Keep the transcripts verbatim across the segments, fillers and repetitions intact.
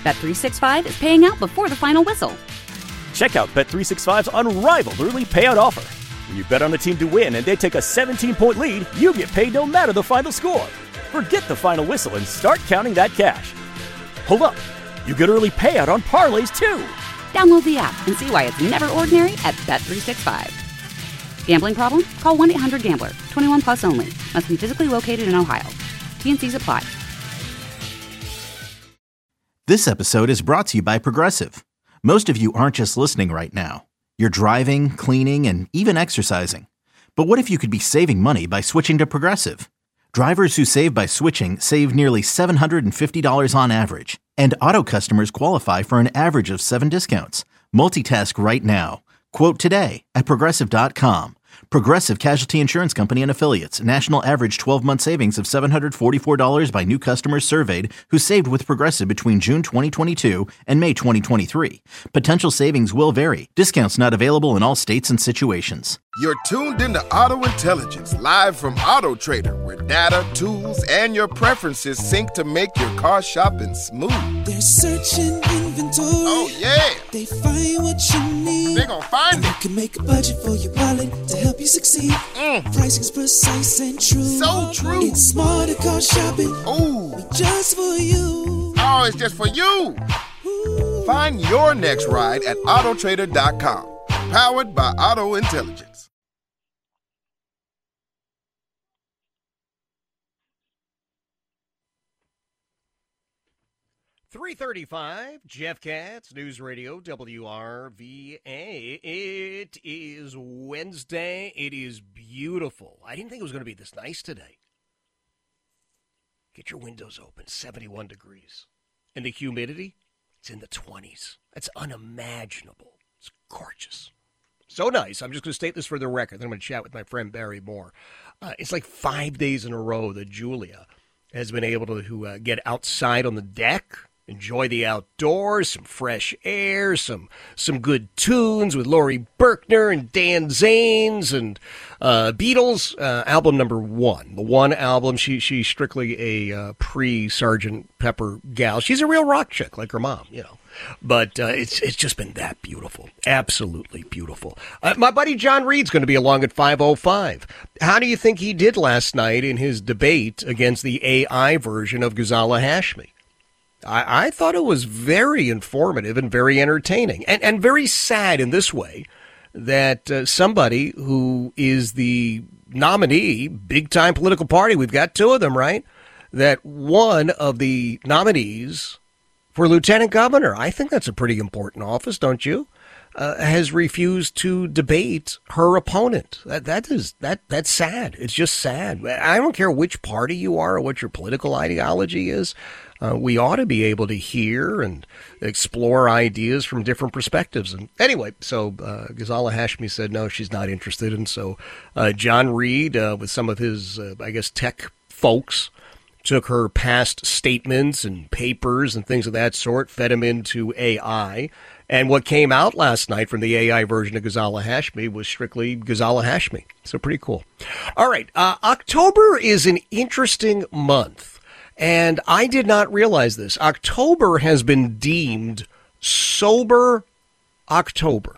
Bet three sixty-five is paying out before the final whistle. Check out Bet three sixty-five's unrivaled early payout offer. When you bet on a team to win and they take a seventeen-point lead, you get paid no matter the final score. Forget the final whistle and start counting that cash. Hold up. You get early payout on parlays, too. Download the app and see why it's never ordinary at Bet three sixty-five. Gambling problem? Call one eight hundred gambler. twenty-one plus only. Must be physically located in Ohio. T and C's apply. This episode is brought to you by Progressive. Most of you aren't just listening right now. You're driving, cleaning, and even exercising. But what if you could be saving money by switching to Progressive? Drivers who save by switching save nearly seven hundred fifty dollars on average. And auto customers qualify for an average of seven discounts. Multitask right now. Quote today at Progressive dot com. Progressive Casualty Insurance Company and Affiliates. National average twelve-month savings of seven hundred forty-four dollars by new customers surveyed who saved with Progressive between June twenty twenty-two and May twenty twenty-three. Potential savings will vary. Discounts not available in all states and situations. You're tuned into Auto Intelligence, live from Auto Trader, where data, tools, and your preferences sync to make your car shopping smooth. They're searching inventory. Oh, yeah. They find what you need. They're gonna find and it. You can make a budget for your wallet to help you succeed. Mm. Pricing's precise and true. So true. It's smarter car shopping. Ooh. Just for you. Oh, it's just for you. Ooh. Find your next ride at Auto Trader dot com. Powered by Auto Intelligence. three thirty-five, Jeff Katz, News Radio, W R V A. It is Wednesday. It is beautiful. I didn't think it was going to be this nice today. Get your windows open, seventy-one degrees. And the humidity, it's in the twenties. That's unimaginable. It's gorgeous. So nice. I'm just going to state this for the record. Then I'm going to chat with my friend Barry Moore. Uh, it's like five days in a row that Julia has been able to, to uh, get outside on the deck, enjoy the outdoors, some fresh air, some some good tunes with Laurie Berkner and Dan Zanes and uh, Beatles. Uh, album number one, the one album. She she's strictly a uh, pre-Sergeant Pepper gal. She's a real rock chick like her mom, you know. But uh, it's it's just been that beautiful, absolutely beautiful. Uh, my buddy John Reed's going to be along at five oh five. How do you think he did last night in his debate against the A I version of Ghazala Hashmi? I, I thought it was very informative and very entertaining, and, and very sad in this way that uh, somebody who is the nominee, big-time political party, we've got two of them, right, that one of the nominees for lieutenant governor, I think that's a pretty important office, don't you, uh, has refused to debate her opponent. That that is that that's sad. It's just sad. I don't care which party you are or what your political ideology is. Uh, we ought to be able to hear and explore ideas from different perspectives. And anyway, so uh, Ghazala Hashmi said no, she's not interested. And so uh, John Reed, uh, with some of his, uh, I guess, tech folks, took her past statements and papers and things of that sort, fed them into A I. And what came out last night from the A I version of Ghazala Hashmi was strictly Ghazala Hashmi. So pretty cool. All right. Uh, October is an interesting month. And I did not realize this. October has been deemed Sober October.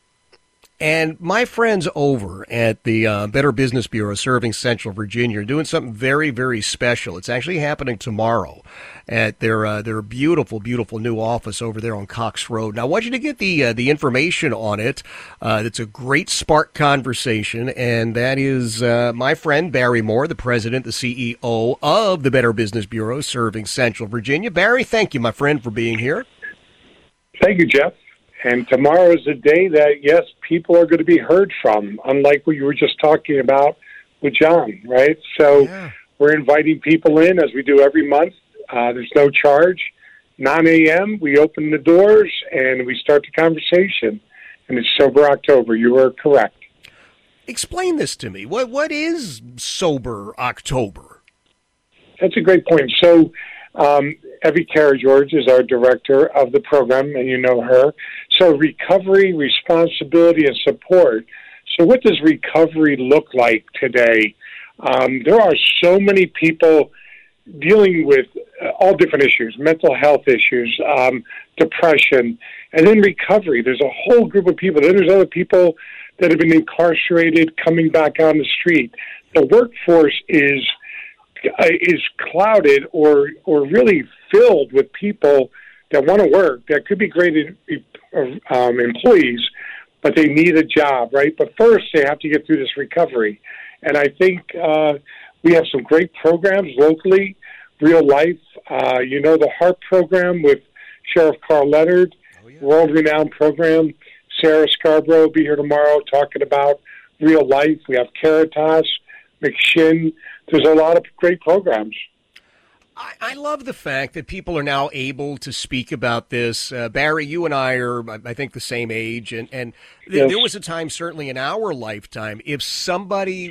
And my friends over at the uh, Better Business Bureau serving Central Virginia are doing something very, very special. It's actually happening tomorrow at their uh, their beautiful, beautiful new office over there on Cox Road. Now, I want you to get the uh, the information on it. Uh, it's a great spark conversation, and that is uh, my friend Barry Moore, the president, the C E O of the Better Business Bureau serving Central Virginia. Barry, thank you, my friend, for being here. Thank you, Jeff. And tomorrow is a day that, yes, people are going to be heard from, unlike what you were just talking about with John, right? So yeah. We're inviting people in, as we do every month. Uh, there's no charge. nine a.m., we open the doors, and we start the conversation. And it's Sober October. You were correct. Explain this to me. What What is Sober October? That's a great point. So um, Evie Carey George is our director of the program, and you know her. So recovery, responsibility, and support. So what does recovery look like today? Um, there are so many people dealing with all different issues, mental health issues, um, depression, and then recovery. There's a whole group of people. Then there's other people that have been incarcerated coming back on the street. The workforce is uh, is clouded or or really filled with people that want to work, that could be great um, employees, but they need a job, right? But first, they have to get through this recovery. And I think uh, we have some great programs locally, real life. Uh, you know, the HARP program with Sheriff Carl Leonard, oh, yeah. world-renowned program. Sarah Scarborough will be here tomorrow talking about real life. We have Caritas, McShin. There's a lot of great programs. I, I love the fact that people are now able to speak about this. Uh, Barry, you and I are, I think, the same age, and, and th- yes. there was a time, certainly in our lifetime, if somebody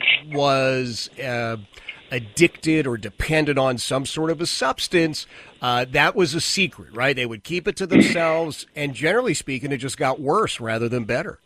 was uh, addicted or dependent on some sort of a substance, uh, that was a secret, right? They would keep it to themselves, and generally speaking, it just got worse rather than better.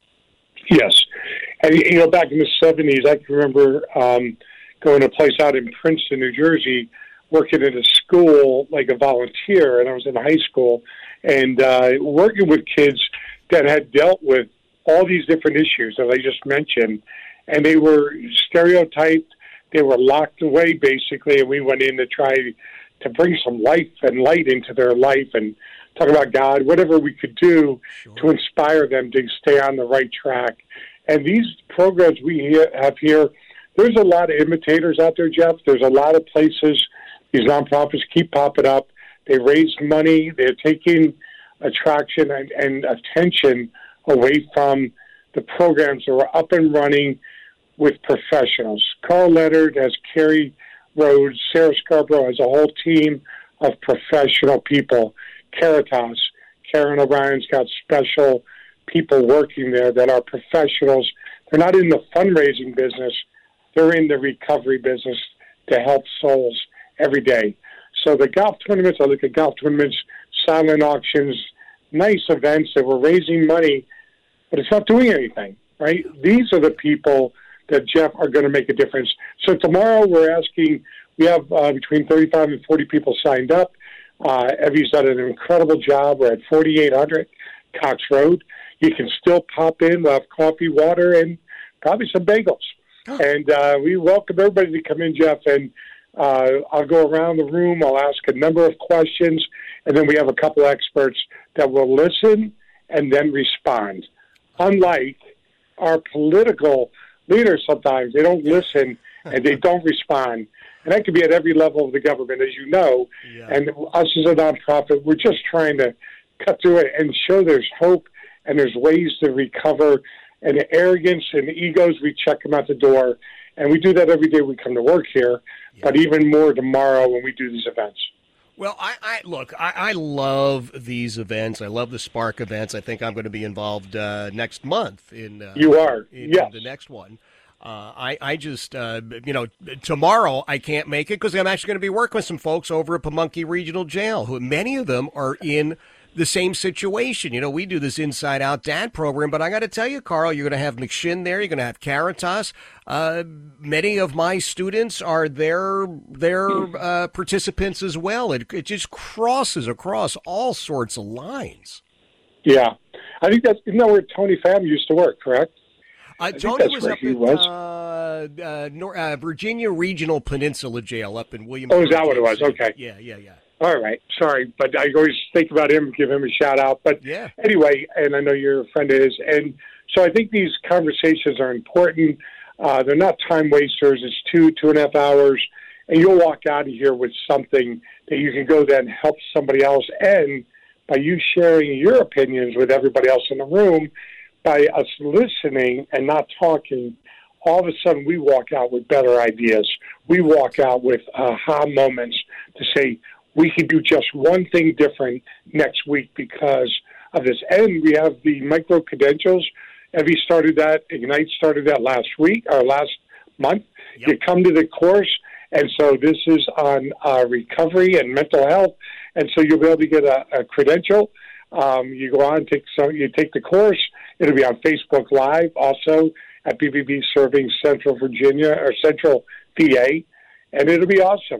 Yes. And, you know, back in the seventies, I can remember um, going to a place out in Princeton, New Jersey, working at a school like a volunteer, and I was in high school, and uh, working with kids that had dealt with all these different issues that I just mentioned, and they were stereotyped, they were locked away basically, and we went in to try to bring some life and light into their life and talk about God, whatever we could do sure. to inspire them to stay on the right track. And these programs we have here, there's a lot of imitators out there, Jeff. There's a lot of places. These nonprofits keep popping up. They raise money. They're taking attraction and, and attention away from the programs that are up and running with professionals. Carl Leonard has Carrie Rhodes. Sarah Scarborough has a whole team of professional people. Caritas, Karen O'Brien's got special people working there that are professionals. They're not in the fundraising business. They're in the recovery business to help souls every day. So the golf tournaments, I look at golf tournaments, silent auctions, nice events that were raising money, but it's not doing anything, right? These are the people that, Jeff, are going to make a difference. So tomorrow we're asking, we have uh, between thirty-five and forty people signed up. Uh, Evie's done an incredible job. We're at forty-eight hundred Cox Road. You can still pop in. We'll have coffee, water, and probably some bagels. And uh, we welcome everybody to come in, Jeff, and Uh, I'll go around the room. I'll ask a number of questions, and then we have a couple experts that will listen and then respond. Unlike our political leaders sometimes, they don't listen and they don't respond. And that could be at every level of the government, as you know. Yeah. And us as a nonprofit, we're just trying to cut through it and show there's hope and there's ways to recover. And the arrogance and the egos, we check them out the door. And we do that every day we come to work here, yeah. but even more tomorrow when we do these events. Well, I, I look, I, I love these events. I love the Spark events. I think I'm going to be involved uh, next month in uh, you are in, yes. in the next one. Uh, I, I just, uh, you know, tomorrow I can't make it because I'm actually going to be working with some folks over at Pamunkey Regional Jail, who many of them are in the same situation. You know, we do this Inside Out Dad program, but I got to tell you, Carl, you're going to have McShin there. You're going to have Caritas. Uh, many of my students are their their uh, participants as well. It, it just crosses across all sorts of lines. Yeah. I think that's, isn't that where Tony Pham used to work, correct? Uh, Tony was up at uh, uh, Nor- uh, Virginia Regional Peninsula Jail up in Williamsburg. Oh, is that what it was? Okay. Yeah, yeah, yeah. All right. Sorry, but I always think about him, give him a shout out. But yeah. anyway, and I know you're a friend of his. And so I think these conversations are important. Uh, they're not time wasters. It's two, two and a half hours. And you'll walk out of here with something that you can go then help somebody else. And by you sharing your opinions with everybody else in the room, by us listening and not talking, all of a sudden we walk out with better ideas. We walk out with aha moments to say, we could do just one thing different next week because of this. And we have the micro-credentials. Evie started that. Ignite started that last week or last month. Yep. You come to the course, and so this is on uh, recovery and mental health. And so you'll be able to get a, a credential. Um, you go on, take some, you take the course. It'll be on Facebook Live, also at B B B Serving Central Virginia or Central V A, and it'll be awesome.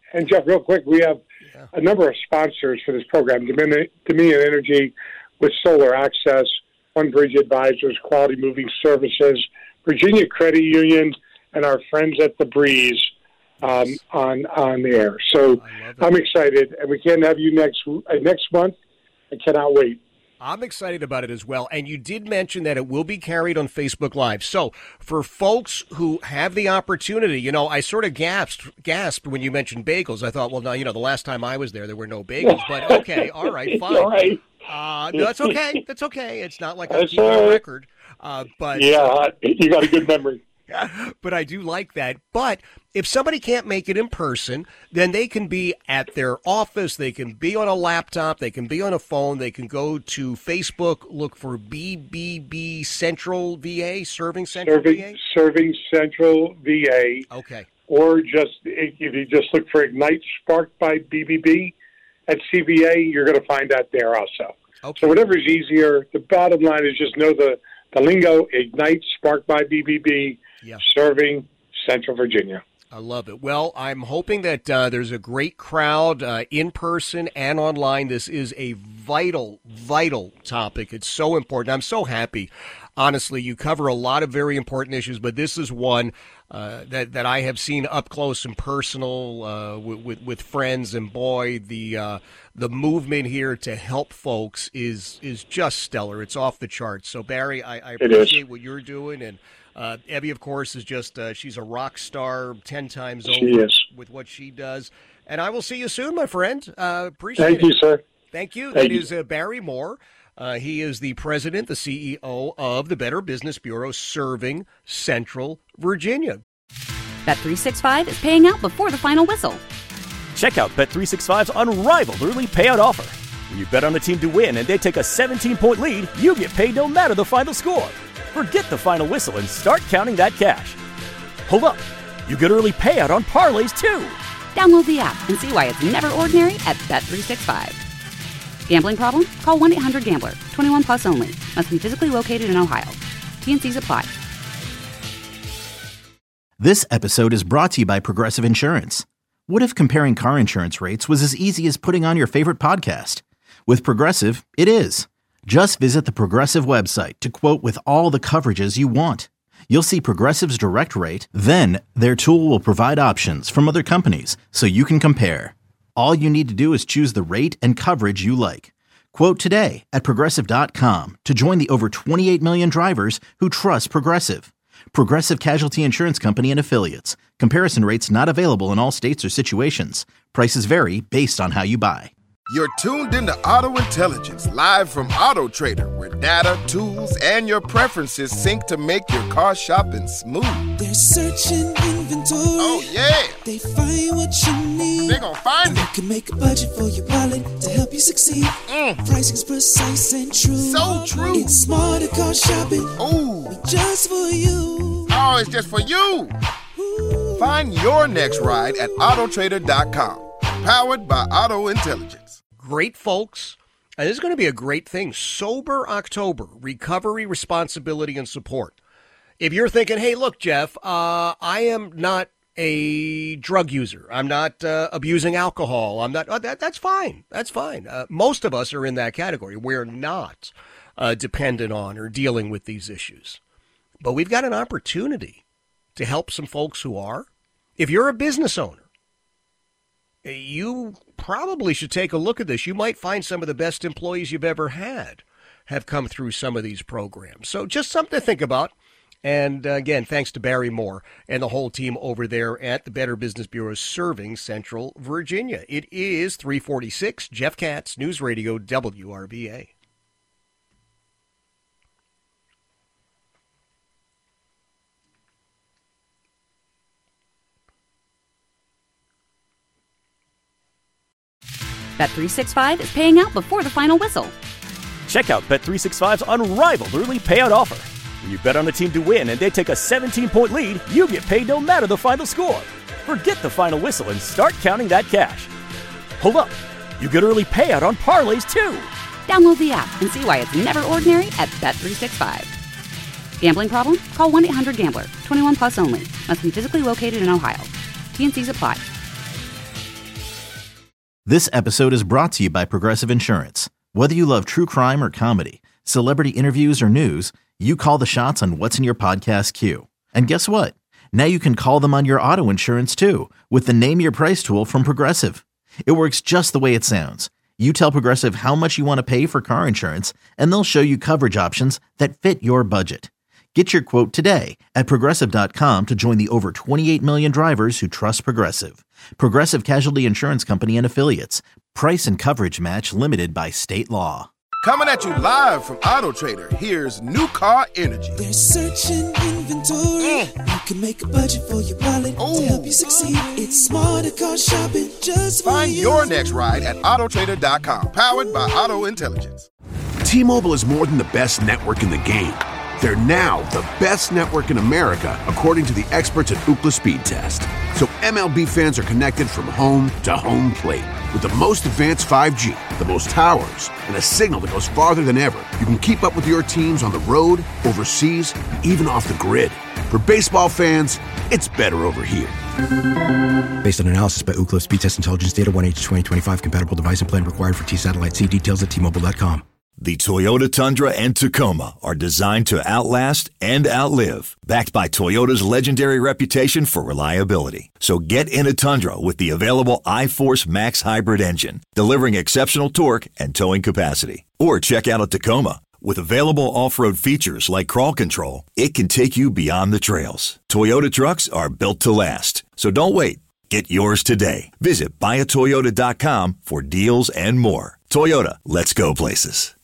And Jeff, real quick, we have yeah. a number of sponsors for this program: Dominion, Dominion Energy with Solar Access, One Bridge Advisors, Quality Moving Services, Virginia Credit Union, and our friends at The Breeze um, on on the air. So I'm excited, and we can have you next uh, next month. I cannot wait. I'm excited about it as well. And you did mention that it will be carried on Facebook Live. So for folks who have the opportunity, you know, I sort of gasped, gasped when you mentioned bagels. I thought, well, no, you know, the last time I was there, there were no bagels. But okay, all right, fine. All right. Uh, no, that's okay. That's okay. It's not like I'm keeping a record. Uh, but yeah, you got a good memory. But I do like that. But if somebody can't make it in person, then they can be at their office. They can be on a laptop. They can be on a phone. They can go to Facebook, look for B B B Central V A, Serving Central Serving, V A? Serving Central V A. Okay. Or just, if you just look for Ignite Sparked by B B B at C V A, you're going to find that there also. Okay. So whatever's easier, the bottom line is just know the, the lingo, Ignite Sparked by B B B. Yeah. Serving Central Virginia. I love it. Well, I'm hoping that uh, there's a great crowd uh, in person and online. This is a vital, vital topic. It's so important. I'm so happy. Honestly, you cover a lot of very important issues, but this is one uh, that that I have seen up close and personal uh, with, with with friends. And boy, the uh, the movement here to help folks is is just stellar. It's off the charts. So Barry, I, I appreciate what you're doing. And Uh, Ebby, of course, is just, uh, she's a rock star ten times she over is. with what she does. And I will see you soon, my friend. Uh, appreciate Thank it. you, sir. Thank you. Thank that you. is uh, Barry Moore. Uh, he is the president, the C E O of the Better Business Bureau, serving Central Virginia. Bet three sixty-five is paying out before the final whistle. Check out Bet three sixty-five's unrivaled early payout offer. When you bet on a team to win and they take a seventeen-point lead, you get paid no matter the final score. Forget the final whistle and start counting that cash. Hold up. You get early payout on parlays, too. Download the app and see why it's never ordinary at Bet three sixty-five. Gambling problem? Call one eight hundred gambler. twenty-one plus only. Must be physically located in Ohio. T N Cs apply. This episode is brought to you by Progressive Insurance. What if comparing car insurance rates was as easy as putting on your favorite podcast? With Progressive, it is. Just visit the Progressive website to quote with all the coverages you want. You'll see Progressive's direct rate, then their tool will provide options from other companies so you can compare. All you need to do is choose the rate and coverage you like. Quote today at Progressive dot com to join the over twenty-eight million drivers who trust Progressive. Progressive Casualty Insurance Company and Affiliates. Comparison rates not available in all states or situations. Prices vary based on how you buy. You're tuned into Auto Intelligence, live from Auto Trader, where data, tools, and your preferences sync to make your car shopping smooth. They're searching inventory. Oh, yeah. They find what you need. They're gonna find and it. They can make a budget for your wallet to help you succeed. Mm. Pricing's precise and true. So true. It's smarter car shopping. Ooh. Just for you. Oh, it's just for you. Ooh. Find your next ride at Auto Trader dot com. Powered by Auto Intelligence. Great folks. And this is going to be a great thing. Sober October, recovery, responsibility, and support. If you're thinking, hey, look, Jeff, uh, I am not a drug user. I'm not uh, abusing alcohol. I'm not. Oh, that, that's fine. That's fine. Uh, most of us are in that category. We're not uh, dependent on or dealing with these issues. But we've got an opportunity to help some folks who are. If you're a business owner, you probably should take a look at this. You might find some of the best employees you've ever had have come through some of these programs. So just something to think about. And uh, again, thanks to Barry Moore and the whole team over there at the Better Business Bureau serving Central Virginia. It is three forty-six, Jeff Katz, News Radio W R B A. Bet three sixty-five is paying out before the final whistle. Check out Bet three sixty-five's unrivaled early payout offer. When you bet on a team to win and they take a seventeen-point lead, you get paid no matter the final score. Forget the final whistle and start counting that cash. Hold up. You get early payout on parlays, too. Download the app and see why it's never ordinary at Bet three sixty-five. Gambling problem? Call one eight hundred gambler. twenty-one plus only. Must be physically located in Ohio. T N Cs apply. This episode is brought to you by Progressive Insurance. Whether you love true crime or comedy, celebrity interviews or news, you call the shots on what's in your podcast queue. And guess what? Now you can call them on your auto insurance too with the Name Your Price tool from Progressive. It works just the way it sounds. You tell Progressive how much you want to pay for car insurance, and they'll show you coverage options that fit your budget. Get your quote today at Progressive dot com to join the over twenty-eight million drivers who trust Progressive. Progressive Casualty Insurance Company and Affiliates. Price and coverage match limited by state law. Coming at you live from Auto Trader, here's New Car Energy. They're searching inventory. Mm. You can make a budget for your wallet Ooh. to help you succeed. It's smarter car shopping just for Find you. your next ride at Auto Trader dot com, powered by Auto Intelligence. T-Mobile is more than the best network in the game. They're now the best network in America, according to the experts at Ookla Speed Test. So M L B fans are connected from home to home plate. With the most advanced five G, the most towers, and a signal that goes farther than ever, you can keep up with your teams on the road, overseas, and even off the grid. For baseball fans, it's better over here. Based on analysis by Ookla Speed Test Intelligence Data, one H twenty twenty-five compatible device and plan required for T-Satellite. See details at T Mobile dot com. The Toyota Tundra and Tacoma are designed to outlast and outlive, backed by Toyota's legendary reputation for reliability. So get in a Tundra with the available iForce Max hybrid engine, delivering exceptional torque and towing capacity. Or check out a Tacoma. With available off-road features like crawl control, it can take you beyond the trails. Toyota trucks are built to last, so don't wait. Get yours today. Visit buy a toyota dot com for deals and more. Toyota, let's go places.